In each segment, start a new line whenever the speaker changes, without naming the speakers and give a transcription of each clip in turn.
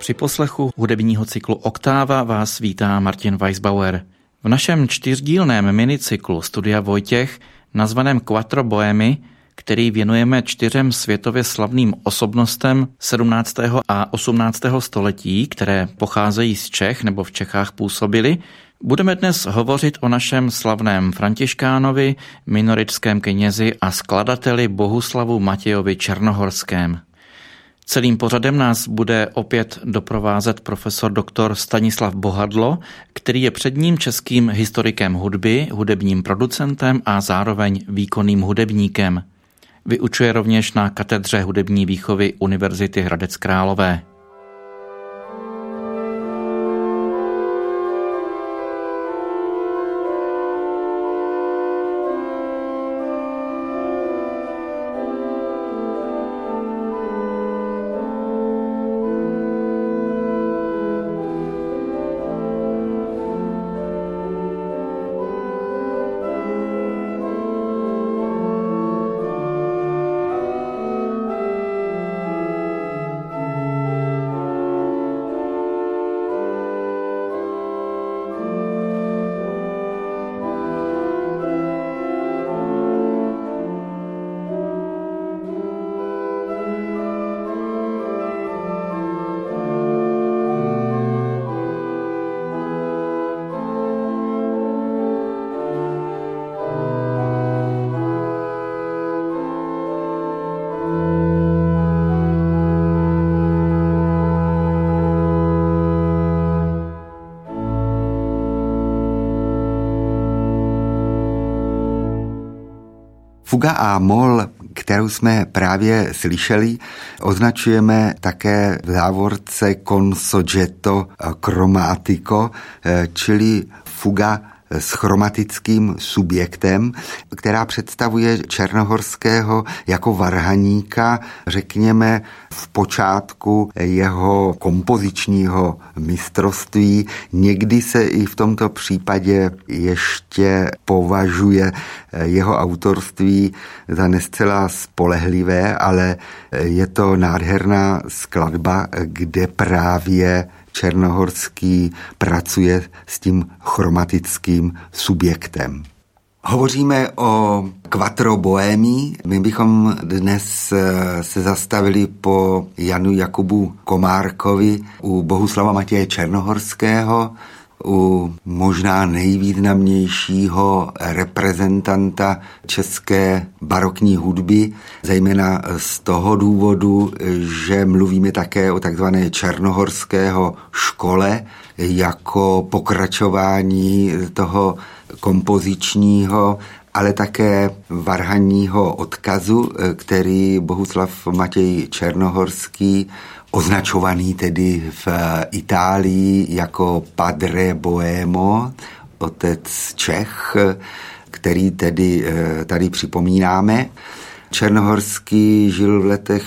Při poslechu hudebního cyklu Oktáva vás vítá Martin Weisbauer. V našem 4dílném minicyklu Studia Vojtěch, nazvaném Quattro Bohemy, který věnujeme 4 světově slavným osobnostem 17. a 18. století, které pocházejí z Čech nebo v Čechách působily, budeme dnes hovořit o našem slavném františkánovi, minoritském knězi a skladateli Bohuslavu Matějovi Černohorském. Celým pořadem nás bude opět doprovázet profesor doktor Stanislav Bohadlo, který je předním českým historikem hudby, hudebním producentem a zároveň výkonným hudebníkem. Vyučuje rovněž na katedře hudební výchovy Univerzity Hradec Králové.
Fuga a moll, kterou jsme právě slyšeli, označujeme také v závorce con soggetto cromatico, čili fuga s chromatickým subjektem, která představuje Černohorského jako varhaníka, řekněme, v počátku jeho kompozičního mistrovství. Někdy se i v tomto případě ještě považuje jeho autorství za nescela spolehlivé, ale je to nádherná skladba, kde právě Černohorský pracuje s tím chromatickým subjektem. Hovoříme o Quattro Bohemy. My bychom dnes se zastavili po Janu Jakubu Komárkovi u Bohuslava Matěje Černohorského, u možná nejvýznamnějšího reprezentanta české barokní hudby, zejména z toho důvodu, že mluvíme také o takzvané černohorského škole jako pokračování toho kompozičního, ale také varhanního odkazu, který Bohuslav Matěj Černohorský, označovaný tedy v Itálii jako Padre Boemo, otec Čech, který tedy tady připomínáme. Černohorský žil v letech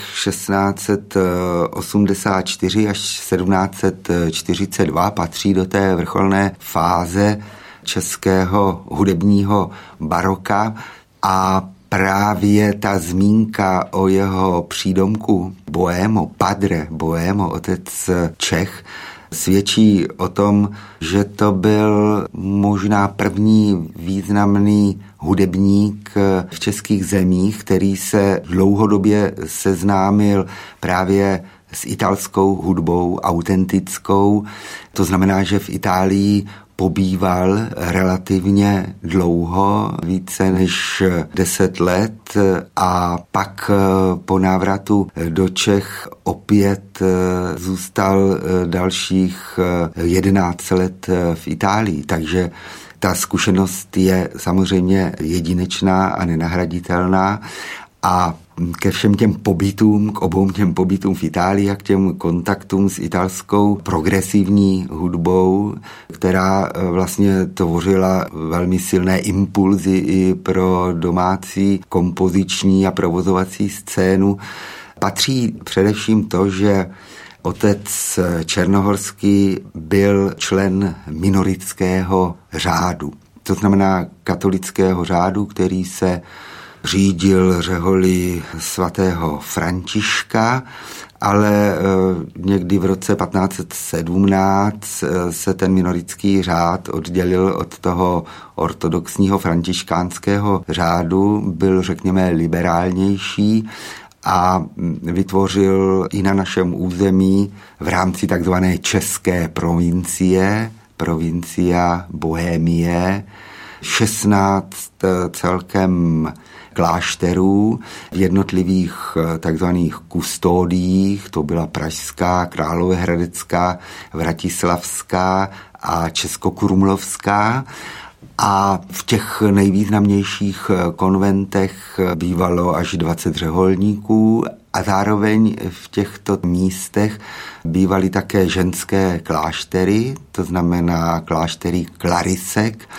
1684 až 1742, patří do té vrcholné fáze českého hudebního baroka a právě ta zmínka o jeho přídomku Boemo, Padre Boemo, otec Čech, svědčí o tom, že to byl možná první významný hudebník v českých zemích, který se dlouhodobě seznámil právě s italskou hudbou, autentickou. To znamená, že v Itálii pobýval relativně dlouho, více než 10 let, a pak po návratu do Čech opět zůstal dalších 11 let v Itálii. Takže ta zkušenost je samozřejmě jedinečná a nenahraditelná a ke všem těm pobytům, k obou těm pobytům v Itálii a k těm kontaktům s italskou progresivní hudbou, která vlastně tvořila velmi silné impulzy i pro domácí kompoziční a provozovací scénu, patří především to, že otec Černohorský byl člen minoritského řádu. To znamená katolického řádu, který se řídil řeholy svatého Františka ale někdy v roce 1517 se ten minoritský řád oddělil od toho ortodoxního františkánského řádu, byl řekněme liberálnější a vytvořil i na našem území v rámci takzvané české provincie, provincia Bohémie, 16 celkem klášterů v jednotlivých takzvaných kustodiích, to byla pražská, královéhradecká, vratislavská a českokrumlovská. A v těch nejvýznamnějších konventech bývalo až 20 řeholníků a zároveň v těchto místech bývaly také ženské kláštery, to znamená kláštery klarisek,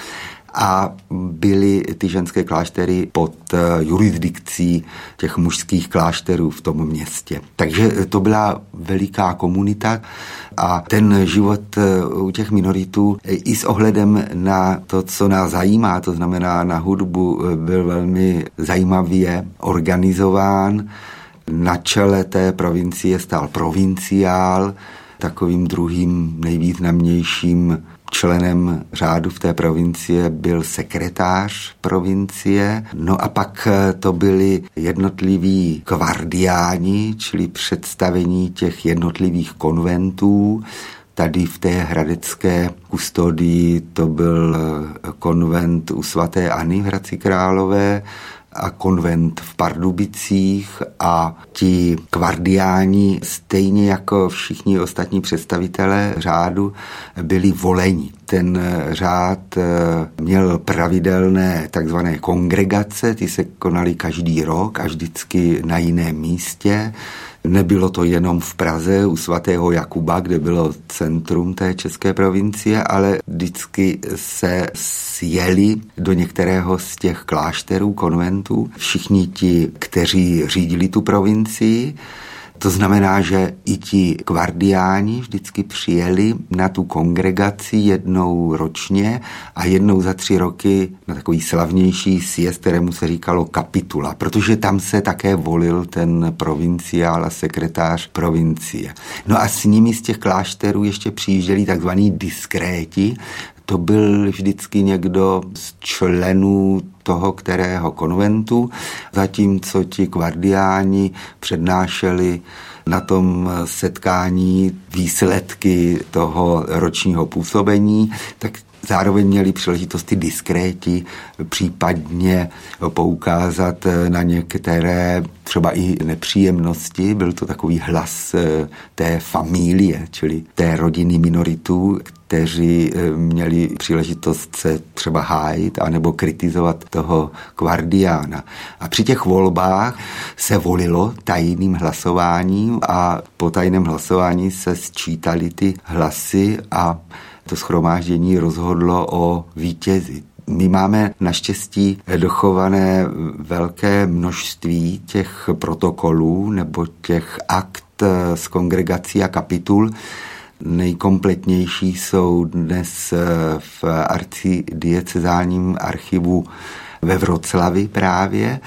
a byly ty ženské kláštery pod jurisdikcí těch mužských klášterů v tom městě. Takže to byla veliká komunita a ten život u těch minoritů i s ohledem na to, co nás zajímá, to znamená na hudbu, byl velmi zajímavě organizován. Na čele té provincie stál provinciál, takovým druhým nejvýznamnějším členem řádu v té provincie byl sekretář provincie, no a pak to byli jednotliví kvardiáni, čili představení těch jednotlivých konventů. Tady v té hradecké kustodii to byl konvent u svaté Anny v Hradci Králové a konvent v Pardubicích a ti kvardiáni, stejně jako všichni ostatní představitelé řádu, byli voleni. Ten řád měl pravidelné takzvané kongregace, ty se konaly každý rok a vždycky na jiném místě. Nebylo to jenom v Praze u svatého Jakuba, kde bylo centrum té české provincie, ale vždycky se sjeli do některého z těch klášterů, konventů, všichni ti, kteří řídili tu provincii. To znamená, že i ti kvardiáni vždycky přijeli na tu kongregaci jednou ročně a jednou za 3 roky na takový slavnější sjezd, kterému se říkalo kapitula, protože tam se také volil ten provinciál a sekretář provincie. No a s nimi z těch klášterů ještě přijížděli takzvaní diskréti. To byl vždycky někdo z členů toho kterého konventu, zatímco ti kvardiáni přednášeli na tom setkání výsledky toho ročního působení, tak zároveň měli příležitost ty diskréti případně poukázat na některé třeba i nepříjemnosti. Byl to takový hlas té familie, čili té rodiny minoritů, kteří měli příležitost se třeba hájit anebo kritizovat toho kvardiána. A při těch volbách se volilo tajným hlasováním a po tajném hlasování se sčítaly ty hlasy a to shromáždění rozhodlo o vítězi. My máme naštěstí dochované velké množství těch protokolů nebo těch akt z kongregací a kapitul. Nejkompletnější jsou dnes v arcidiecezálním archivu ve Vroclavi právě.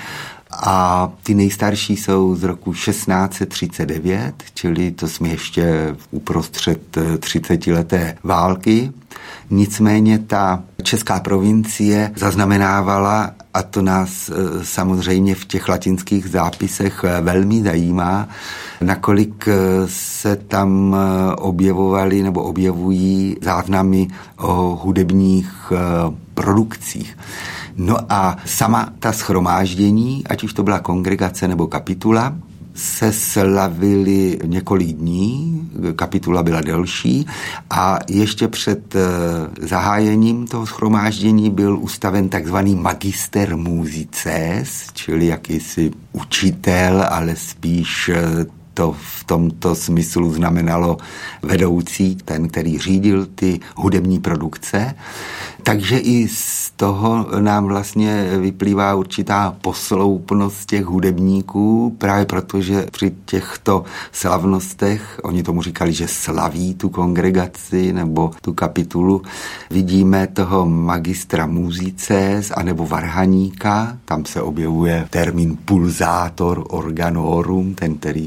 A ty nejstarší jsou z roku 1639, čili to jsme ještě uprostřed 30leté války. Nicméně ta česká provincie zaznamenávala, a to nás samozřejmě v těch latinských zápisech velmi zajímá, nakolik se tam objevovaly nebo objevují záznamy o hudebních produkcích. No a sama ta shromáždění, ať už to byla kongregace nebo kapitula, se slavily několik dní, kapitula byla delší a ještě před zahájením toho shromáždění byl ustaven takzvaný magister musices, čili jakýsi učitel, ale spíš to v tomto smyslu znamenalo vedoucí, ten, který řídil ty hudební produkce. Takže i z toho nám vlastně vyplývá určitá posloupnost těch hudebníků, právě protože při těchto slavnostech, oni tomu říkali, že slaví tu kongregaci nebo tu kapitulu, vidíme toho magistra musices anebo varhaníka, tam se objevuje termín pulsátor organorum, ten, který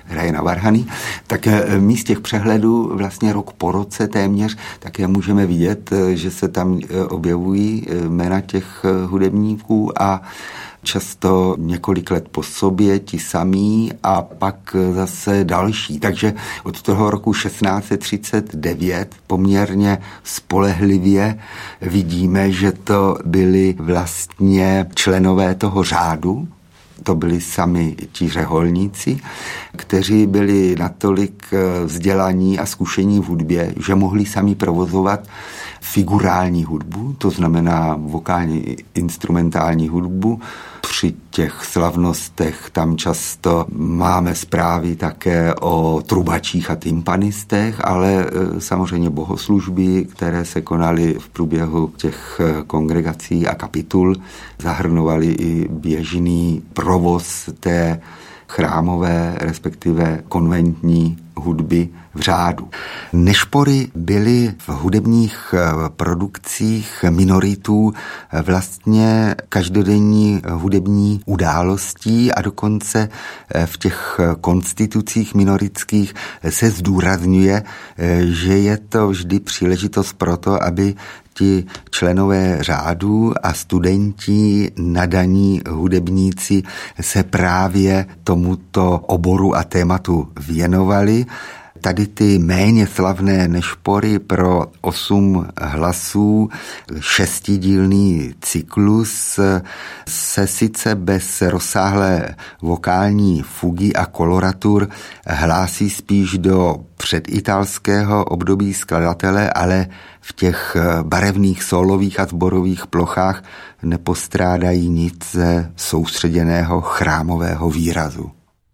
hraje na varhany, tak my z těch přehledů vlastně rok po roce téměř také můžeme vidět, že se tam objevují jména těch hudebníků a často několik let po sobě ti samí a pak zase další. Takže od toho roku 1639 poměrně spolehlivě vidíme, že to byli vlastně členové toho řádu. To byli sami ti řeholníci, kteří byli natolik vzdělaní a zkušení v hudbě, že mohli sami provozovat figurální hudbu, to znamená vokální instrumentální hudbu. Při těch slavnostech tam často máme zprávy také o trubačích a tympanistech, ale samozřejmě bohoslužby, které se konaly v průběhu těch kongregací a kapitul, zahrnovaly i běžný provoz té chrámové, respektive konventní hudby v řádu. Nešpory byly v hudebních produkcích minoritů vlastně každodenní hudební událostí a dokonce v těch konstitucích minoritských se zdůrazňuje, že je to vždy příležitost pro to, aby ti členové řádu a studenti, nadaní hudebníci se právě tomuto oboru a tématu věnovali. Tady ty méně slavné nešpory pro 8 hlasů, 6dílný cyklus se sice bez rozsáhlé vokální fugy a koloratur hlásí spíš do předitalského období skladatele, ale v těch barevných sólových a sborových plochách nepostrádají nic ze soustředěného chrámového výrazu.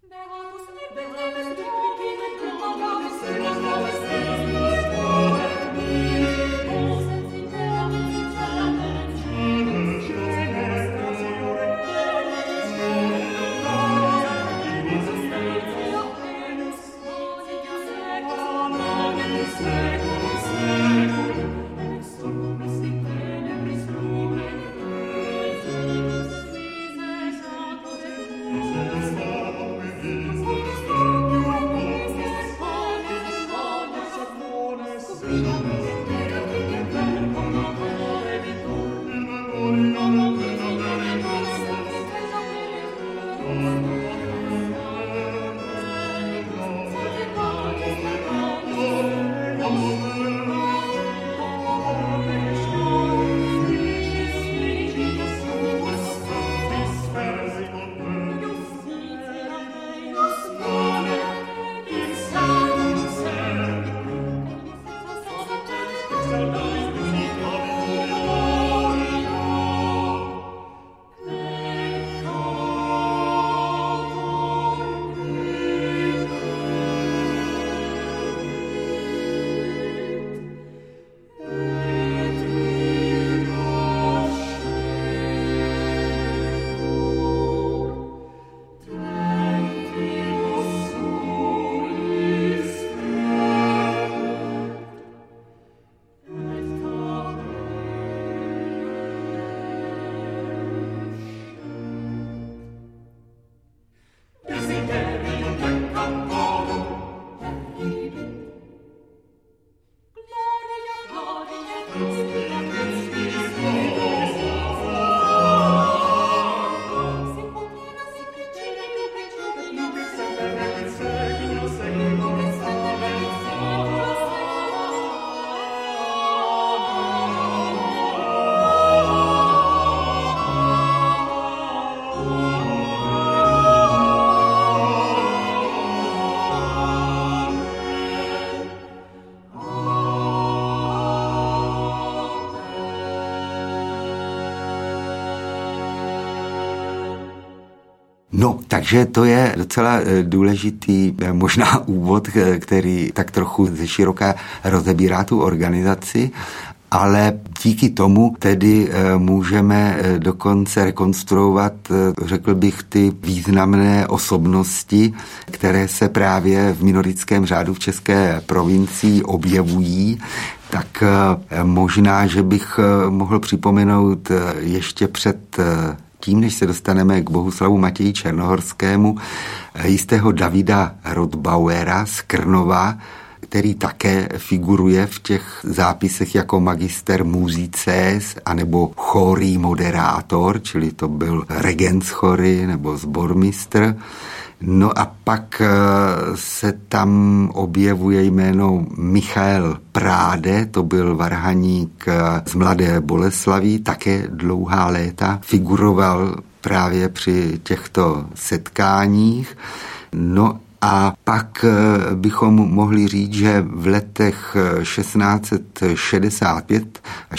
No, takže to je docela důležitý možná úvod, který tak trochu ze široka rozebírá tu organizaci, ale díky tomu tedy můžeme dokonce rekonstruovat, řekl bych, ty významné osobnosti, které se právě v minoritském řádu v České provincii objevují. Tak možná, že bych mohl připomenout ještě před předtím, než se dostaneme k Bohuslavu Matěji Černohorskému, jistého Davida Rodbauera z Krnova, který také figuruje v těch zápisech jako magister musices anebo chorý moderátor, čili to byl regent chory nebo sbormistr. No a pak se tam objevuje jméno Michael Práde, to byl varhaník z Mladé Boleslaví, také dlouhá léta figuroval právě při těchto setkáních. No a pak bychom mohli říct, že v letech 1665 a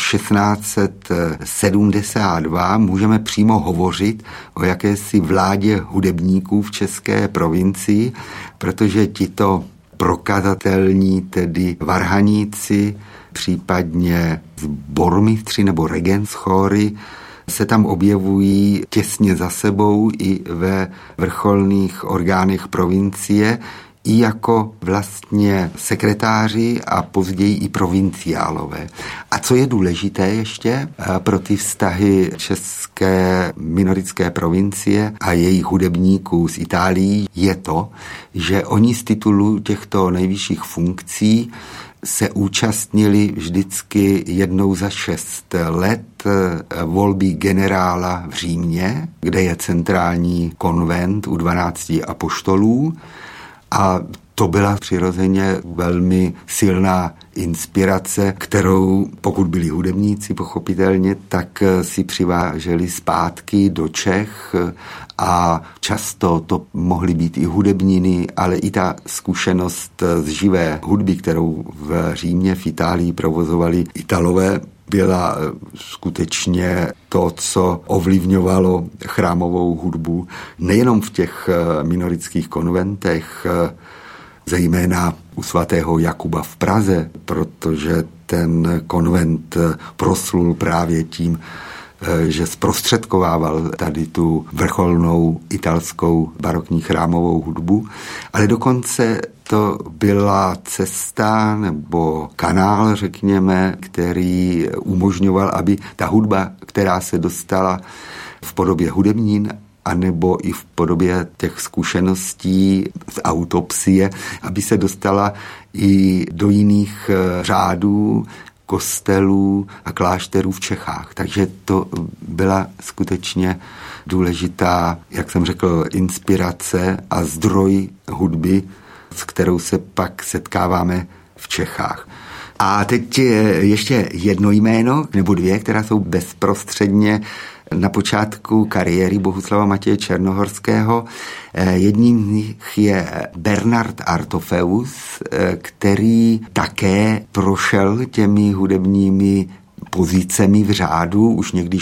1672 můžeme přímo hovořit o jakési vládě hudebníků v české provincii, protože tito prokazatelní, tedy varhaníci, případně sbormistři nebo regentschory, se tam objevují těsně za sebou i ve vrcholných orgánech provincie, i jako vlastně sekretáři a později i provinciálové. A co je důležité ještě pro ty vztahy české minorické provincie a jejich hudebníků z Itálií, je to, že oni z titulu těchto nejvyšších funkcí se účastnili vždycky jednou za 6 let volby generála v Římě, kde je centrální konvent u 12 apoštolů, a to byla přirozeně velmi silná inspirace, kterou, pokud byli hudebníci pochopitelně, tak si přiváželi zpátky do Čech a často to mohly být i hudebniny, ale i ta zkušenost z živé hudby, kterou v Římě, v Itálii provozovali Italové, byla skutečně to, co ovlivňovalo chrámovou hudbu nejenom v těch minorických konventech, zejména u svatého Jakuba v Praze, protože ten konvent proslul právě tím, že zprostředkovával tady tu vrcholnou italskou barokní chrámovou hudbu, ale dokonce to byla cesta nebo kanál, řekněme, který umožňoval, aby ta hudba, která se dostala v podobě hudebnin anebo i v podobě těch zkušeností z autopsie, aby se dostala i do jiných řádů, kostelů a klášterů v Čechách. Takže to byla skutečně důležitá, jak jsem řekl, inspirace a zdroj hudby, s kterou se pak setkáváme v Čechách. A teď ještě jedno jméno, nebo dvě, která jsou bezprostředně na počátku kariéry Bohuslava Matěje Černohorského. Jedním z nich je Bernard Artofeus, který také prošel těmi hudebními pozicemi v řádu, už někdy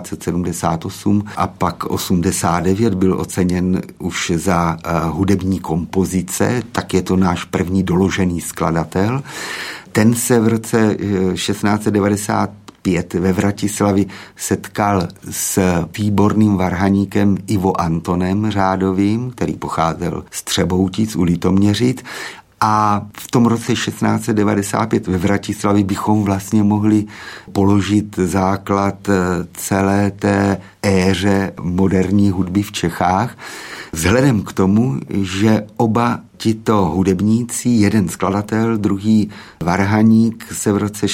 1678 a pak 89 byl oceněn už za hudební kompozice, tak je to náš první doložený skladatel. Ten se v roce 1695 ve Vratislavi setkal s výborným varhaníkem Ivo Antonem řádovým, který pocházel z Třeboutic u Litoměřic. A v tom roce 1695 ve Vratislavi bychom vlastně mohli položit základ celé té éře moderní hudby v Čechách. Vzhledem k tomu, že oba tito hudebníci, jeden skladatel, druhý varhaník, se v roce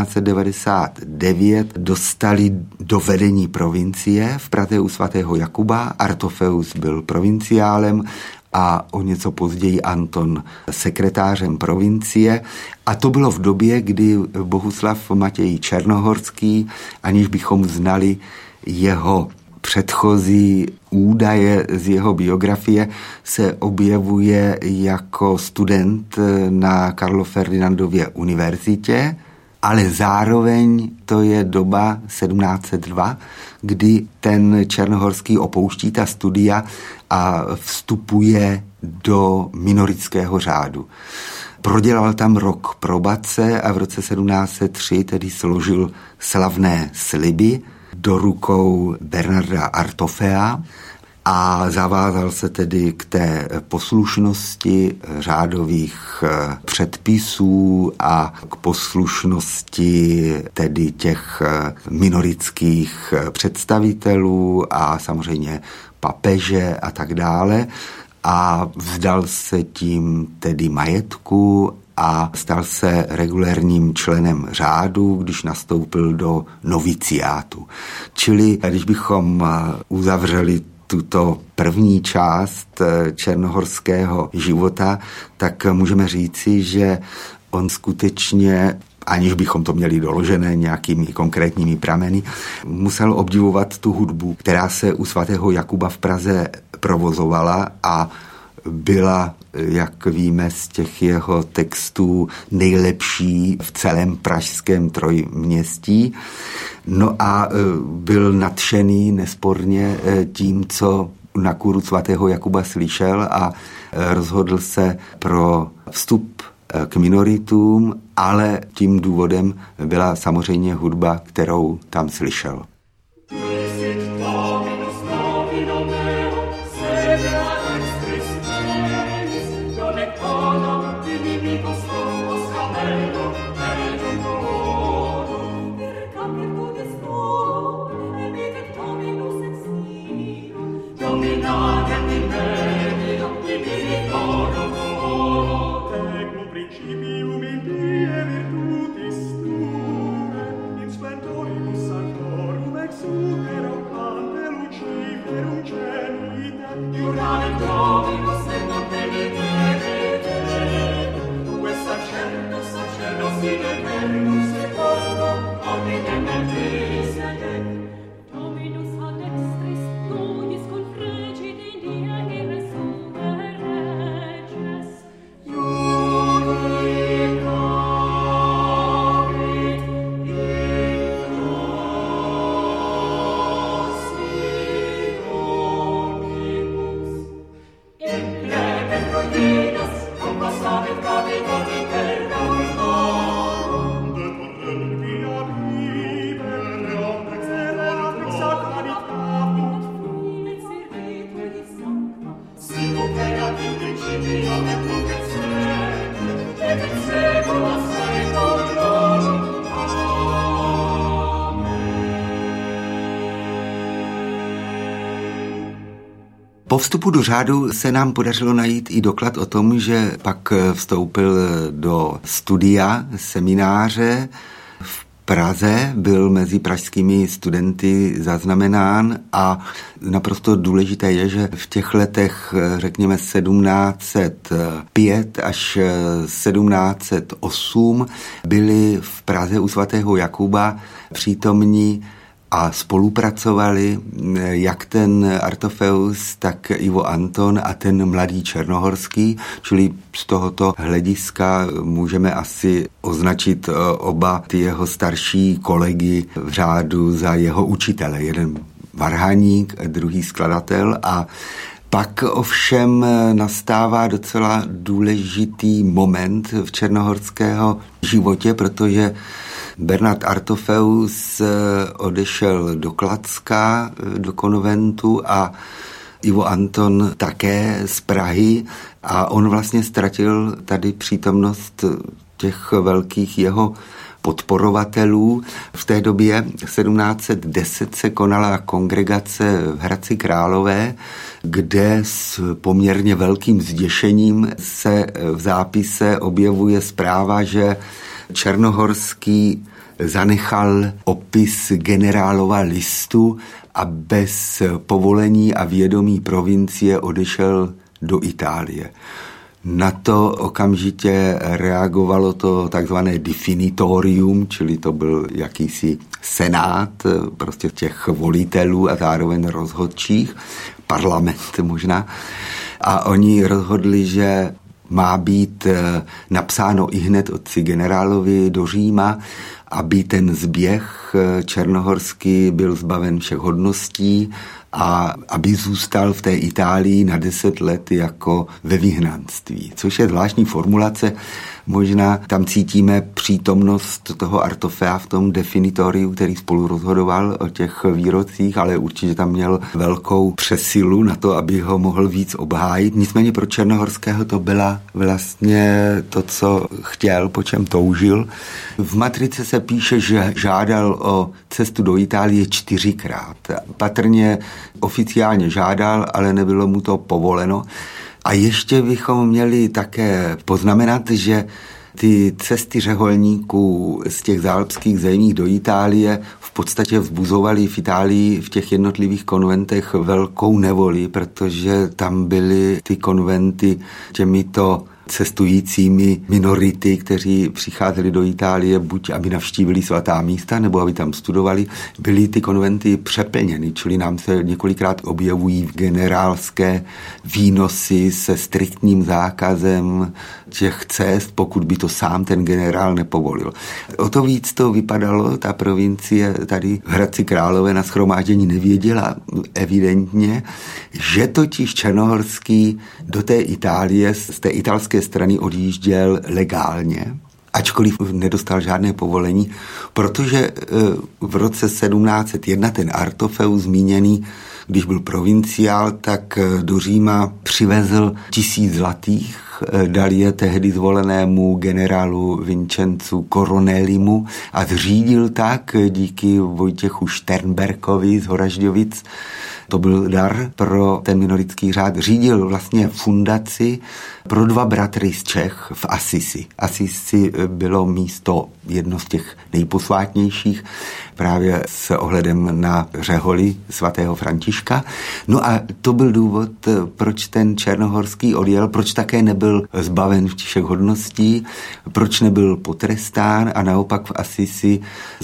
1699 dostali do vedení provincie v Praze u svatého Jakuba. Artofeus byl provinciálem a o něco později Anton sekretářem provincie. A to bylo v době, kdy Bohuslav Matěj Černohorský, aniž bychom znali jeho předchozí údaje z jeho biografie, se objevuje jako student na Karlo Ferdinandově univerzitě, ale zároveň to je doba 1702, kdy ten Černohorský opouští ta studia a vstupuje do minorického řádu. Prodělal tam rok probace a v roce 1703 tedy složil slavné sliby do rukou Bernarda Artofea a zavázal se tedy k té poslušnosti řádových předpisů a k poslušnosti tedy těch minoritských představitelů a samozřejmě papeže a tak dále. A vzdal se tím tedy majetku a stal se regulérním členem řádu, když nastoupil do noviciátu. Čili když bychom uzavřeli tuto první část černohorského života, tak můžeme říci, že on skutečně, aniž bychom to měli doložené nějakými konkrétními prameny, musel obdivovat tu hudbu, která se u svatého Jakuba v Praze provozovala a byla, jak víme z těch jeho textů, nejlepší v celém pražském trojměstí. No a byl nadšený nesporně tím, co na kůru svatého Jakuba slyšel a rozhodl se pro vstup k minoritům, ale tím důvodem byla samozřejmě hudba, kterou tam slyšel. Po vstupu do řádu se nám podařilo najít i doklad o tom, že pak vstoupil do studia semináře v Praze, byl mezi pražskými studenty zaznamenán a naprosto důležité je, že v těch letech, řekněme 1705 až 1708 byli v Praze u svatého Jakuba přítomní a spolupracovali jak ten Artofeus, tak Ivo Anton a ten mladý Černohorský, čili z tohoto hlediska můžeme asi označit oba ty jeho starší kolegy v řádu za jeho učitele. Jeden varhaník, druhý skladatel a pak ovšem nastává docela důležitý moment v černohorského životě, protože Bernard Artofeus odešel do Kladska, do konventu a Ivo Anton také z Prahy a on vlastně ztratil tady přítomnost těch velkých jeho podporovatelů. V té době 1710 se konala kongregace v Hradci Králové, kde s poměrně velkým zděšením se v zápise objevuje zpráva, že Černohorský zanechal opis generálova listu a bez povolení a vědomí provincie odešel do Itálie. Na to okamžitě reagovalo to takzvané definitorium, čili to byl jakýsi senát prostě těch volitelů a zároveň rozhodčích, parlament možná. A oni rozhodli, že má být napsáno ihned otci generálovi do Říma, aby ten zběh Černohorský byl zbaven všech hodností a aby zůstal v té Itálii na 10 let jako ve vyhnanství, což je zvláštní formulace. Možná tam cítíme přítomnost toho Artofea v tom definitoriu, který spolu rozhodoval o těch výrocích, ale určitě tam měl velkou přesilu na to, aby ho mohl víc obhájit. Nicméně pro Černohorského to byla vlastně to, co chtěl, po čem toužil. V matrice se píše, že žádal o cestu do Itálie 4krát. Patrně oficiálně žádal, ale nebylo mu to povoleno. A ještě bychom měli také poznamenat, že ty cesty řeholníků z těch zálpských zemí do Itálie v podstatě vzbuzovaly v Itálii v těch jednotlivých konventech velkou nevoli, protože tam byly ty konventy těmito cestujícími minority, kteří přicházeli do Itálie, buď aby navštívili svatá místa, nebo aby tam studovali, byly ty konventy přeplněny, čili nám se několikrát objevují generálské výnosy se striktním zákazem těch cest, pokud by to sám ten generál nepovolil. O to víc to vypadalo, ta provincie tady v Hradci Králové na shromáždění nevěděla evidentně, že totiž Černohorský do té Itálie, z té italské strany odjížděl legálně, ačkoliv nedostal žádné povolení, protože v roce 1701 ten Artofeus zmíněný, když byl provinciál, tak do Říma přivezl 1000 zlatých, dal je tehdy zvolenému generálu Vincenzu Coronelimu a zřídil tak díky Vojtěchu Šternberkovi z Horažďovic, to byl dar pro ten minoritský řád, řídil vlastně fundaci pro 2 bratry z Čech v Asisi. Asisi bylo místo jedno z těch nejposvátnějších právě s ohledem na řeholi svatého Františka. No a to byl důvod, proč ten Černohorský odjel, proč také nebyl zbaven všech hodností, proč nebyl potrestán a naopak v Asisi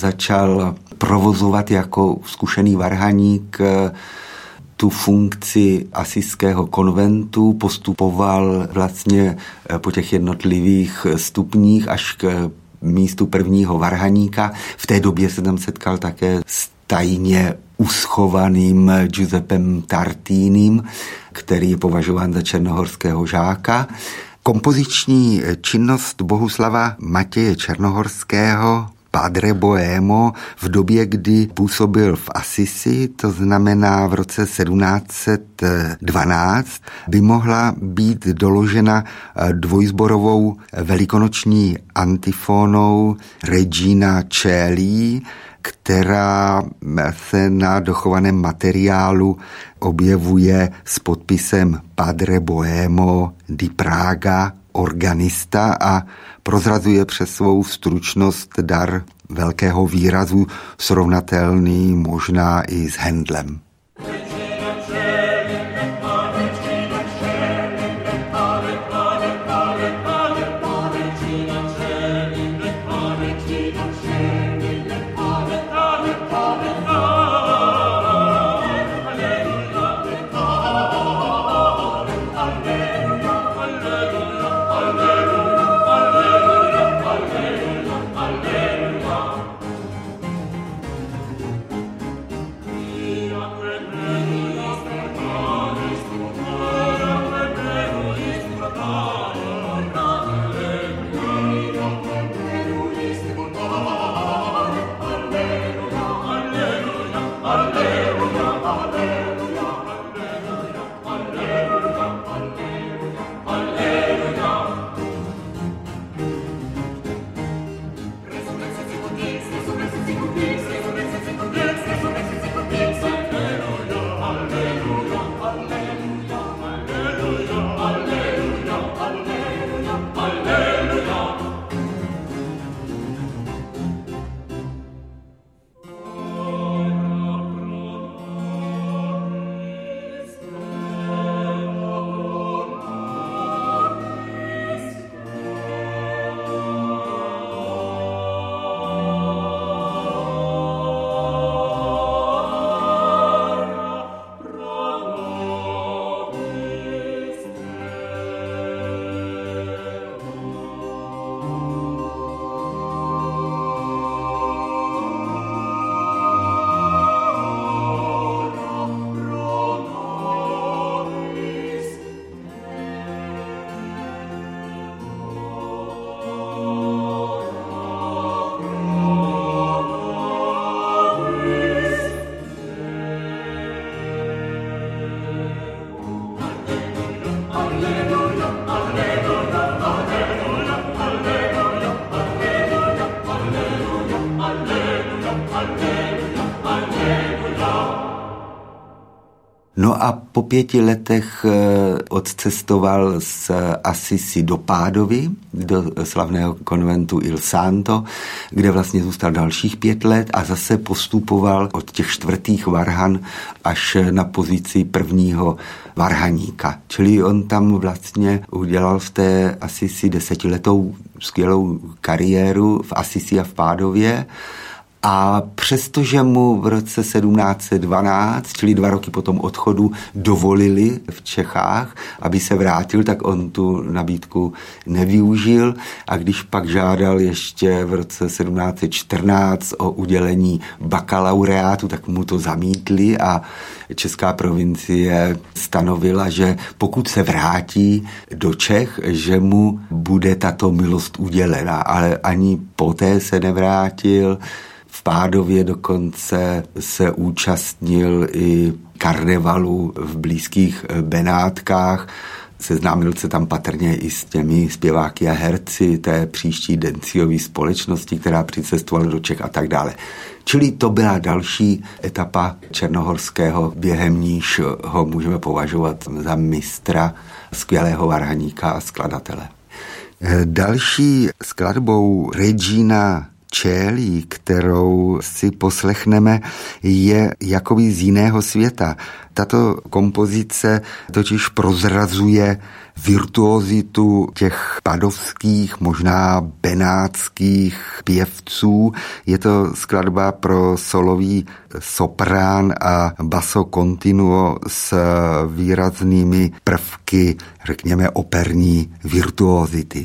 začal provozovat jako zkušený varhaník tu funkci asijského konventu, postupoval vlastně po těch jednotlivých stupních až k místu prvního varhaníka. V té době se tam setkal také s tajně uschovaným Giuseppem Tartínem, který je považován za černohorského žáka. Kompoziční činnost Bohuslava Matěje Černohorského Padre Boemo v době, kdy působil v Asisi, to znamená v roce 1712, by mohla být doložena dvojsborovou velikonoční antifónou Regina Coeli, která se na dochovaném materiálu objevuje s podpisem Padre Boemo di Praga, organista, a prozrazuje přes svou stručnost dar velkého výrazu, srovnatelný možná i s Handlem. No a po 5 letech odcestoval z Assisi do Pádovy, do slavného konventu Il Santo, kde vlastně zůstal dalších 5 let a zase postupoval od těch 4. varhan až na pozici 1. varhaníka. Čili on tam vlastně udělal v té Assisi 10letou skvělou kariéru v Assisi a v Pádově. A přestože mu v roce 1712, čili 2 roky po tom odchodu, dovolili v Čechách, aby se vrátil, tak on tu nabídku nevyužil. A když pak žádal ještě v roce 1714 o udělení bakalaureátu, tak mu to zamítli a Česká provincie stanovila, že pokud se vrátí do Čech, že mu bude tato milost udělena. Ale ani poté se nevrátil. V Pádově dokonce se účastnil i karnevalu v blízkých Benátkách. Seznámil se tam patrně i s těmi zpěváky a herci té příští Denciové společnosti, která přicestovala do Čech a tak dále. Čili to byla další etapa černohorského, během níž ho můžeme považovat za mistra, skvělého varhaníka a skladatele. Další skladbou Regina Coeli, kterou si poslechneme, je jakoby z jiného světa. Tato kompozice totiž prozrazuje virtuozitu těch padovských, možná benátských pěvců. Je to skladba pro solový soprán a basso continuo s výraznými prvky, řekněme, operní virtuozity.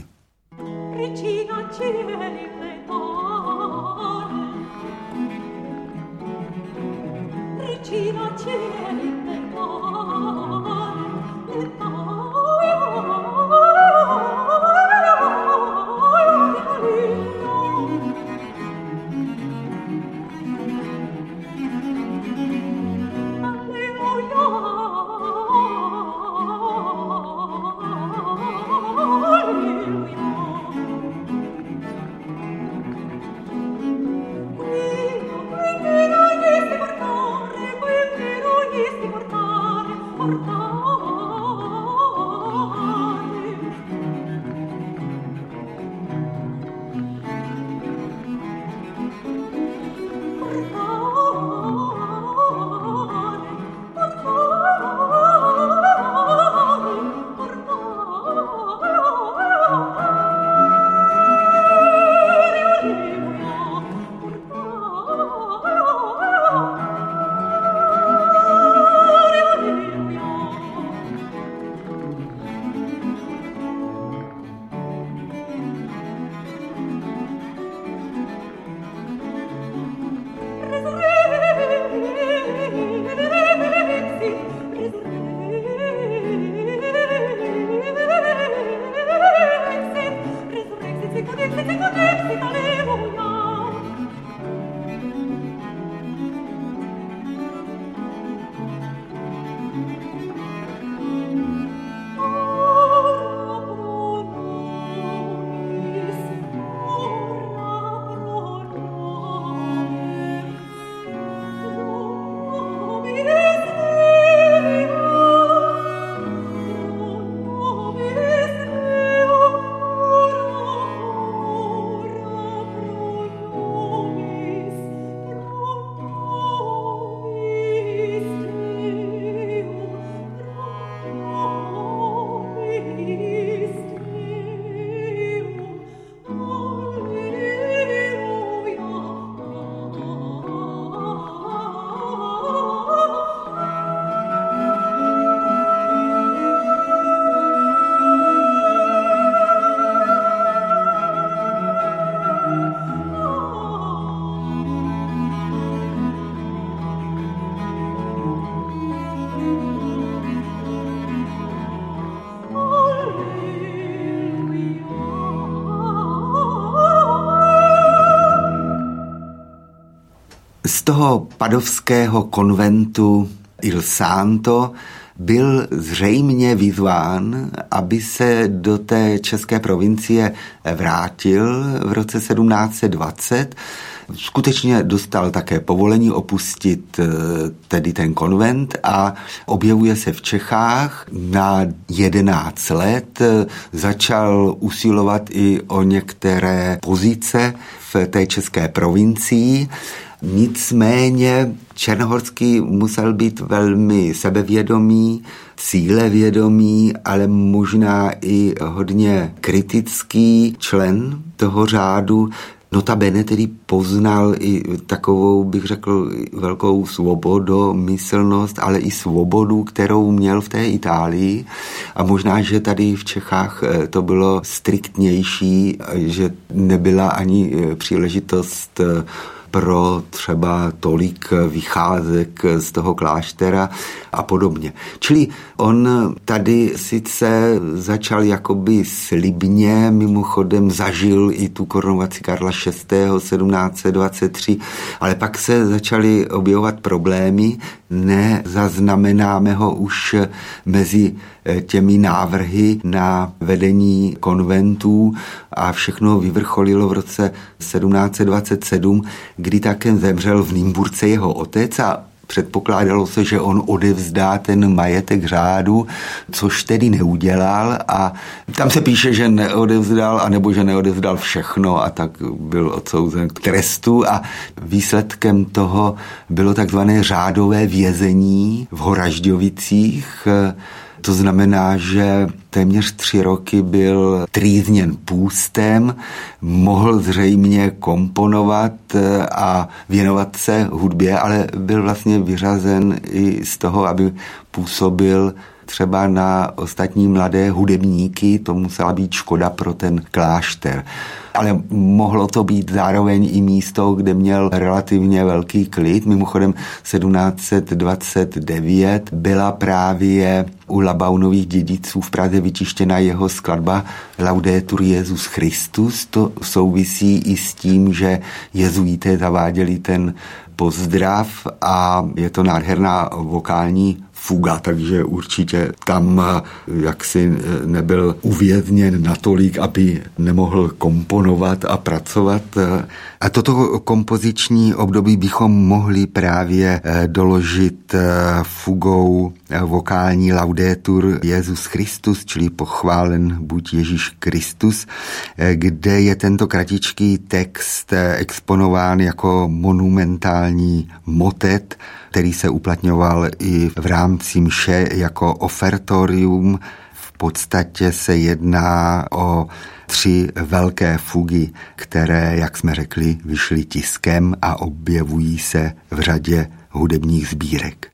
Z toho padovského konventu Il Santo, byl zřejmě vyzván, aby se do té české provincie vrátil v roce 1720. Skutečně dostal také povolení opustit tedy ten konvent a objevuje se v Čechách na 11 let. Začal usilovat i o některé pozice v té české provincii. Nicméně Černohorský musel být velmi sebevědomý, cílevědomý, ale možná i hodně kritický člen toho řádu. Notabene tedy poznal i takovou, bych řekl, velkou svobodomyslnost, ale i svobodu, kterou měl v té Itálii. A možná, že tady v Čechách to bylo striktnější, že nebyla ani příležitost pro třeba tolik vycházek z toho kláštera a podobně. Čili on tady sice začal jakoby slibně, mimochodem zažil i tu korunovaci Karla VI. 1723, ale pak se začaly objevovat problémy, nezaznamenáme ho už mezi těmi návrhy na vedení konventů a všechno vyvrcholilo v roce 1727, kdy také zemřel v Nymburce jeho otec a předpokládalo se, že on odevzdá ten majetek řádu, což tedy neudělal a tam se píše, že neodevzdal, anebo že neodevzdal všechno a tak byl odsouzen k trestu a výsledkem toho bylo takzvané řádové vězení v Horažďovicích. To znamená, že téměř 3 roky byl trýzněn půstem, mohl zřejmě komponovat a věnovat se hudbě, ale byl vlastně vyřazen i z toho, aby působil třeba na ostatní mladé hudebníky, to musela být škoda pro ten klášter. Ale mohlo to být zároveň i místo, kde měl relativně velký klid. Mimochodem 1729 byla právě u Labaunových dědiců v Praze vytištěna jeho skladba Laudetur Jesus Christus. To souvisí i s tím, že jezuité zaváděli ten pozdrav a je to nádherná vokální fuga, takže určitě tam jaksi nebyl uvězněn natolik, aby nemohl komponovat a pracovat. A toto kompoziční období bychom mohli právě doložit fugou vokální Laudetur Jesus Christus, čili pochválen buď Ježíš Kristus, kde je tento kratičký text exponován jako monumentální motet, který se uplatňoval i v rámci mše jako ofertorium. V podstatě se jedná o 3 velké fugy, které, jak jsme řekli, vyšly tiskem a objevují se v řadě hudebních sbírek.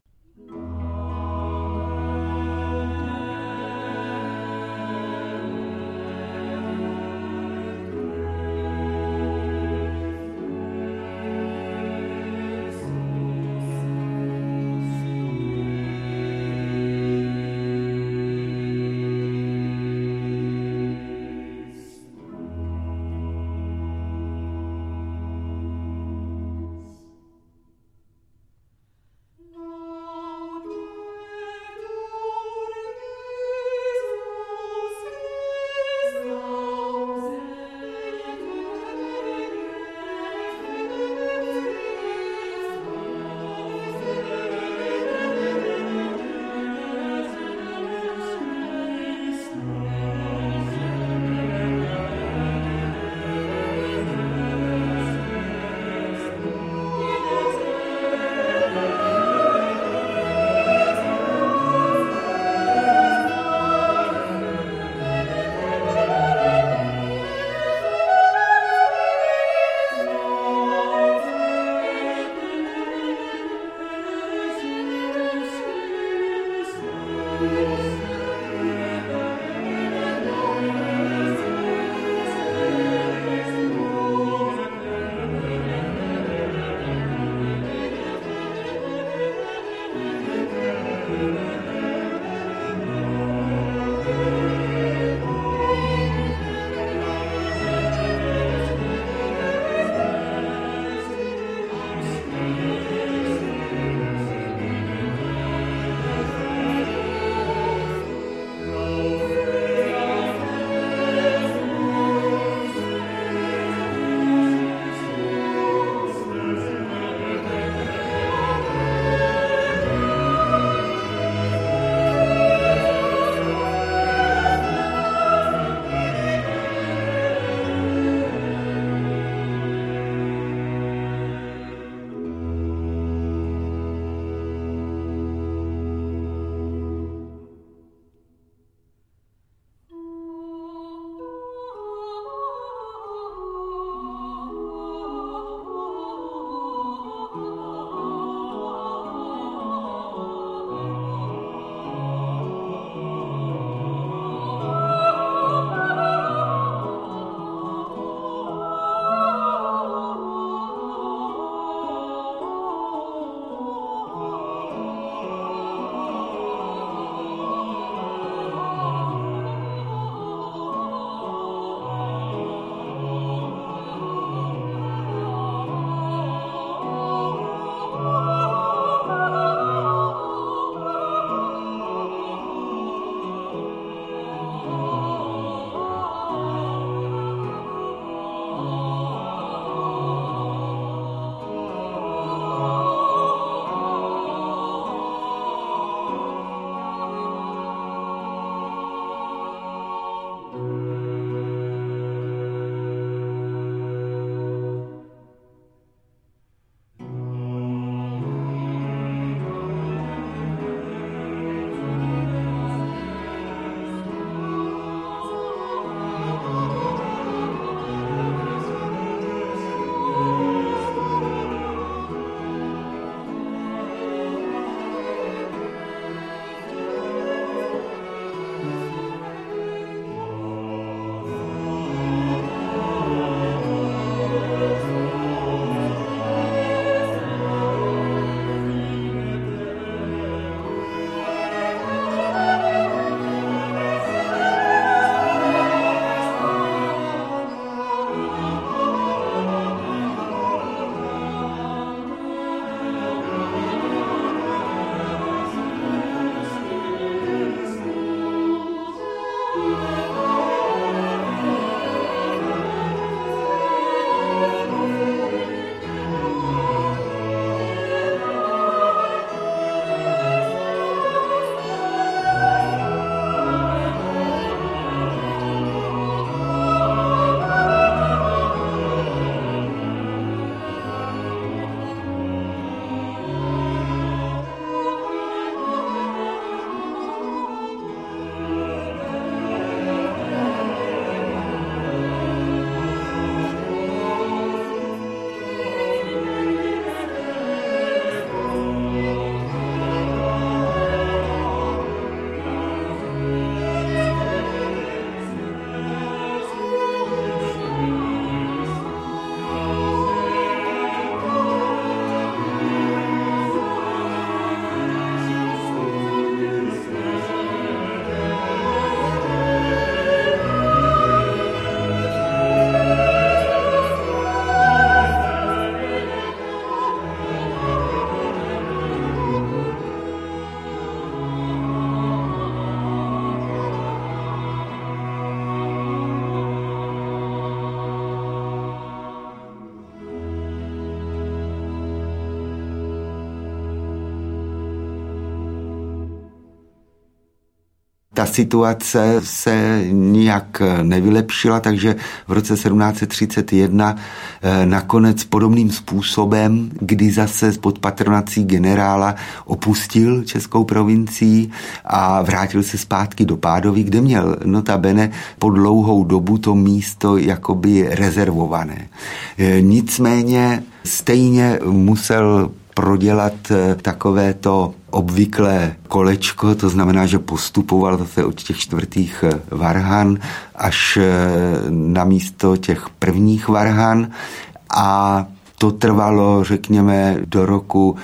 Ta situace se nijak nevylepšila, takže v roce 1731 nakonec podobným způsobem, kdy zase pod patronací generála opustil Českou provincii a vrátil se zpátky do Pádovy, kde měl notabene po dlouhou dobu to místo jakoby rezervované. Nicméně stejně musel prodělat takovéto obvyklé kolečko, to znamená, že postupoval zase od těch čtvrtých varhan až na místo těch prvních varhan a to trvalo, řekněme, do roku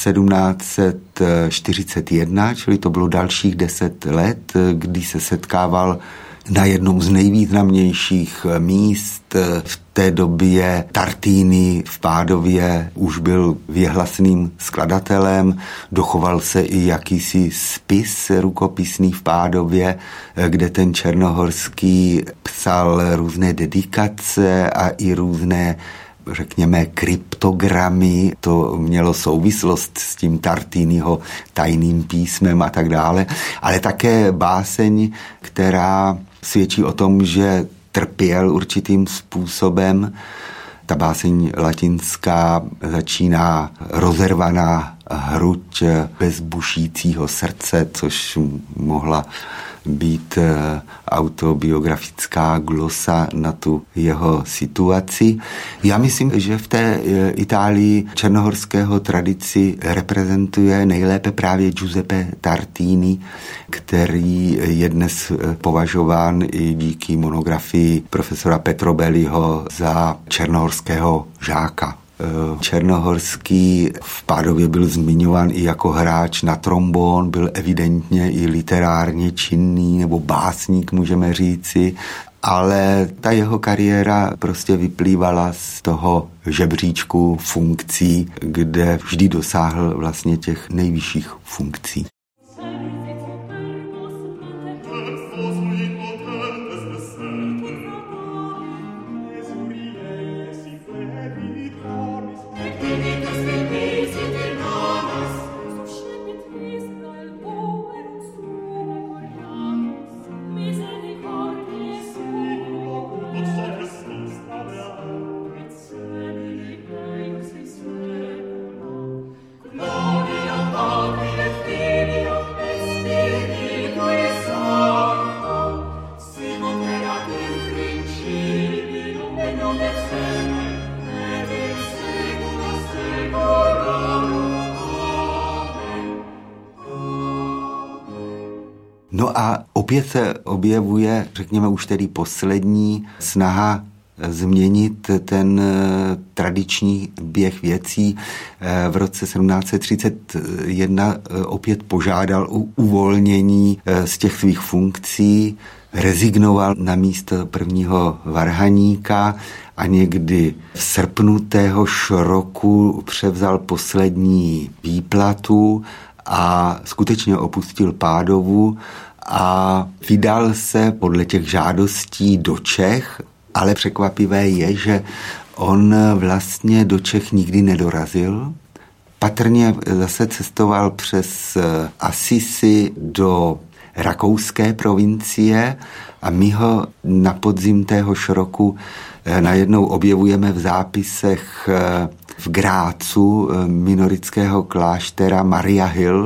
1741, čili to bylo dalších 10 let, kdy se setkával na jednom z nejvýznamnějších míst. V té době Tartini v Pádově už byl věhlasným skladatelem, dochoval se i jakýsi spis rukopisný v Pádově, kde ten Černohorský psal různé dedikace a i různé, řekněme, kryptogramy, to mělo souvislost s tím Tartiniho tajným písmem a tak dále, ale také báseň, která svědčí o tom, že trpěl určitým způsobem. Ta báseň latinská začíná rozervaná hruď bez bušícího srdce, což mohla být autobiografická glosa na tu jeho situaci. Já myslím, že v té Itálii černohorského tradici reprezentuje nejlépe právě Giuseppe Tartini, který je dnes považován i díky monografii profesora Petrobelliho za černohorského žáka. Černohorský v Pádově byl zmiňován i jako hráč na trombón, byl evidentně i literárně činný nebo básník, můžeme říci, ale ta jeho kariéra prostě vyplývala z toho žebříčku funkcí, kde vždy dosáhl vlastně těch nejvyšších funkcí. No a opět se objevuje, řekněme už tedy poslední snaha změnit ten tradiční běh věcí. V roce 1731 opět požádal o uvolnění z těch svých funkcí, rezignoval na místo prvního varhaníka a někdy v srpnu téhož roku převzal poslední výplatu a skutečně opustil Pádovu a vydal se podle těch žádostí do Čech, ale překvapivé je, že on vlastně do Čech nikdy nedorazil. Patrně zase cestoval přes Assisi do rakouské provincie a my ho na podzim téhož roku najednou objevujeme v zápisech v Grácu minorického kláštera Maria Hill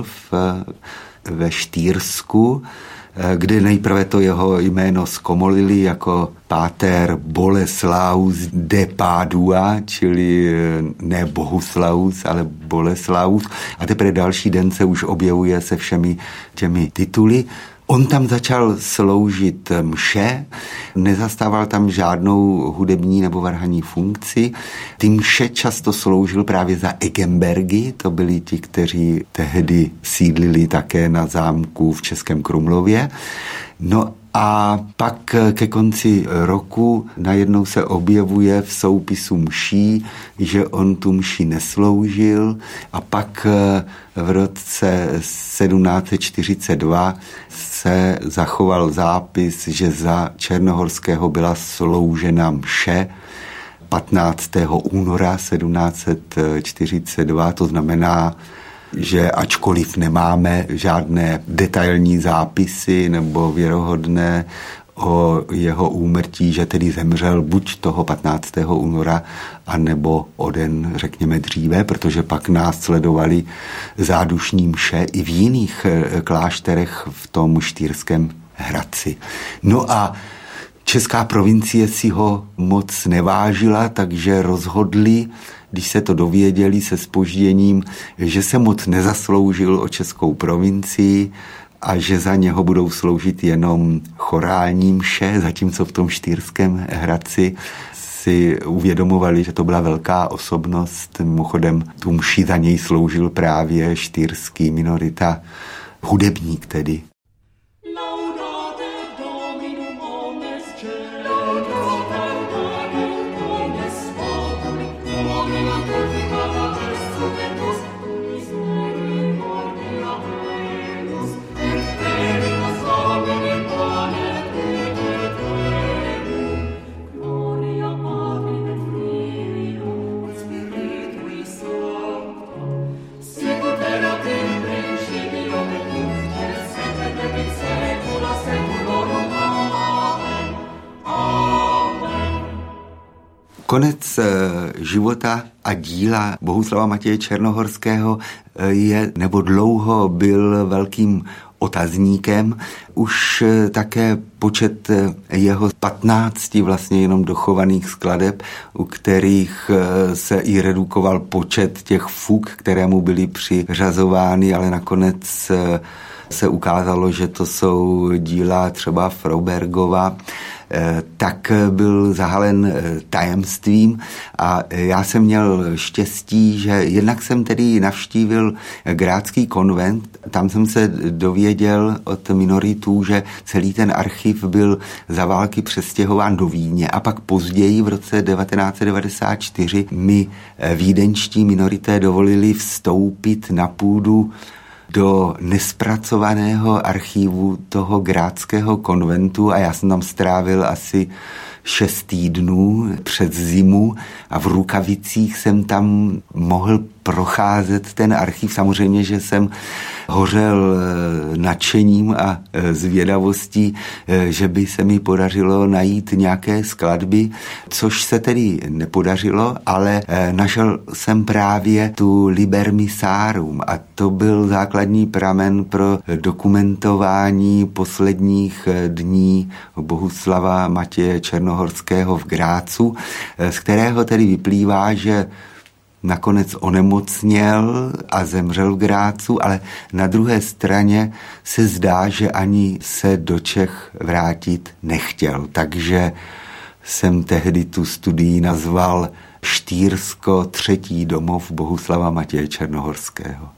ve Štýrsku, kde nejprve to jeho jméno zkomolili jako páter Boleslaus de Padua, čili ne Bohuslaus, ale Boleslaus. A teprve další den se už objevuje se všemi těmi tituly. On tam začal sloužit mše, nezastával tam žádnou hudební nebo varhanní funkci. Ty mše často sloužil právě za Egembergy, to byli ti, kteří tehdy sídlili také na zámku v Českém Krumlově. No a pak ke konci roku najednou se objevuje v soupisu mší, že on tu mši nesloužil a pak v roce 1742 se zachoval zápis, že za Černohorského byla sloužena mše 15. února 1742, to znamená že ačkoliv nemáme žádné detailní zápisy nebo věrohodné o jeho úmrtí, že tedy zemřel buď toho 15. února, anebo o den, řekněme, dříve, protože pak následovali zádušní mše i v jiných klášterech v tom Štýrském Hradci. No a česká provincie si ho moc nevážila, takže rozhodli, když se to dověděli se zpožděním, že se moc nezasloužil o českou provincii a že za něho budou sloužit jenom chorální mše, zatímco v tom Štýrském Hradci si uvědomovali, že to byla velká osobnost. Mimochodem tu mši za něj sloužil právě štýrský minorita, hudebník tedy. Konec života a díla Bohuslava Matěje Černohorského je nebo dlouho byl velkým otazníkem. Už také počet jeho 15 vlastně jenom dochovaných skladeb, u kterých se i redukoval počet těch fug, které mu byly přiřazovány, ale nakonec se ukázalo, že to jsou díla třeba Frobergova, tak byl zahalen tajemstvím a já jsem měl štěstí, že jednak jsem tedy navštívil Gradský konvent, tam jsem se dověděl od minoritů, že celý ten archiv byl za války přestěhován do Vídně a pak později v roce 1994 mi vídeňští minorité dovolili vstoupit na půdu do nespracovaného archivu toho Gradského konventu a já jsem tam strávil asi 6 týdnů před zimu a v rukavicích jsem tam mohl procházet ten archiv. Samozřejmě, že jsem hořel nadšením a zvědavostí, že by se mi podařilo najít nějaké skladby, což se tedy nepodařilo, ale našel jsem právě tu Liber Missarum a to byl základní pramen pro dokumentování posledních dní Bohuslava Matěje Černohorského v Grácu, z kterého tedy vyplývá, že nakonec onemocněl a zemřel v Grácu, ale na druhé straně se zdá, že ani se do Čech vrátit nechtěl. Takže jsem tehdy tu studii nazval Štýrsko, třetí domov Bohuslava Matěje Černohorského.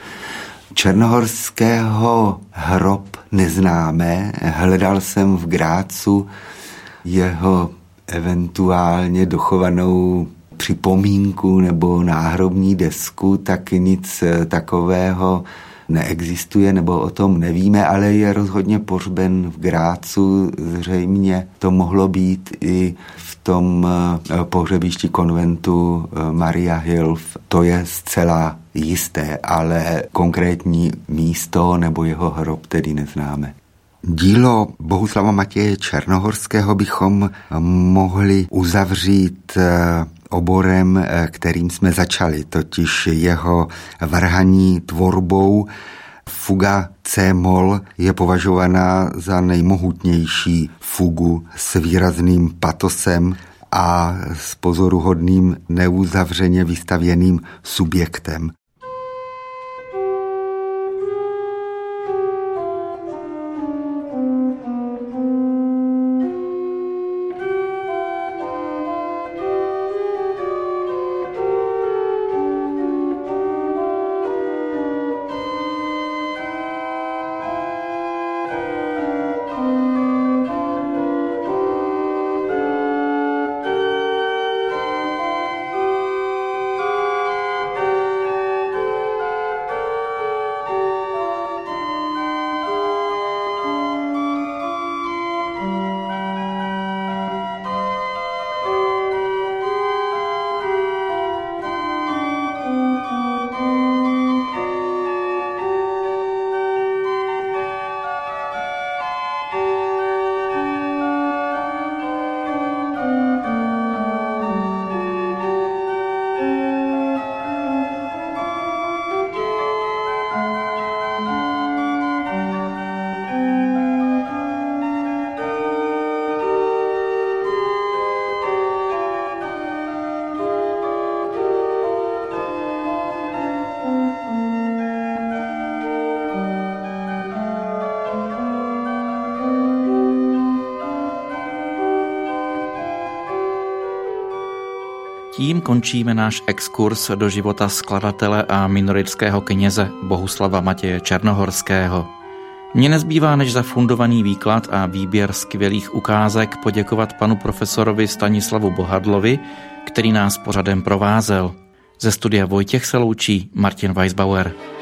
Černohorského hrob neznáme, hledal jsem v Grácu jeho eventuálně dochovanou připomínku nebo náhrobní desku, tak nic takového neexistuje nebo o tom nevíme, ale je rozhodně pohřben v Grácu. Zřejmě to mohlo být i v tom pohřebišti konventu Maria Hilf. To je zcela jisté, ale konkrétní místo nebo jeho hrob tedy neznáme. Dílo Bohuslava Matěje Černohorského bychom mohli uzavřít oborem, kterým jsme začali, totiž jeho varhaní tvorbou. Fuga C-moll je považovaná za nejmohutnější fugu s výrazným patosem a s pozoruhodným neuzavřeně vystavěným subjektem.
tím končíme náš exkurs do života skladatele a minoritského kněze Bohuslava Matěje Černohorského. Mně nezbývá než za fundovaný výklad a výběr skvělých ukázek poděkovat panu profesorovi Stanislavu Bohadlovi, který nás pořadem provázel. Ze studia Vojtěch se loučí Martin Weisbauer.